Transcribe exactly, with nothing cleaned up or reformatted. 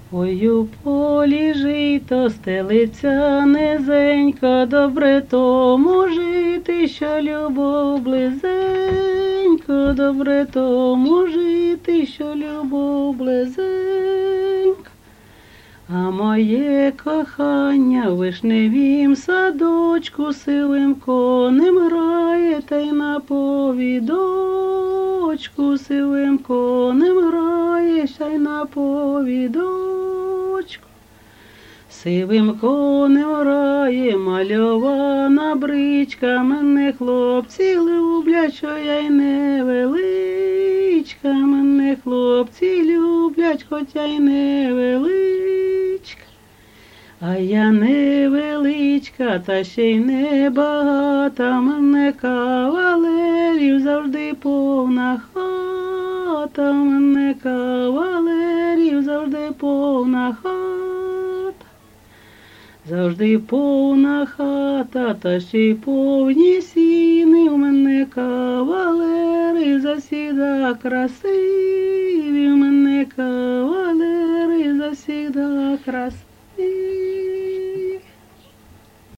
Ой, у полі жито стелиться низенько, добре тому жити, що любов близенько, добре тому жити, що любов близенько. А моє кохання в вишневім садочку сивим конем грає, та й на повідочку сивим конем грає, та й на повідочку. Сивим конем грає мальована бричка, мене хлопці люблять, що я й невеличка, мене хлопці люблять, хоча й невеличка. А я невеличка, та ще й небагата, мене кавалерів завжди повна хата, мене кавалерів завжди повна хата. Завжди повна хата, та ще й повні сіни, у мене кавалери засіда красиві, у мене кавалери засіда красиві.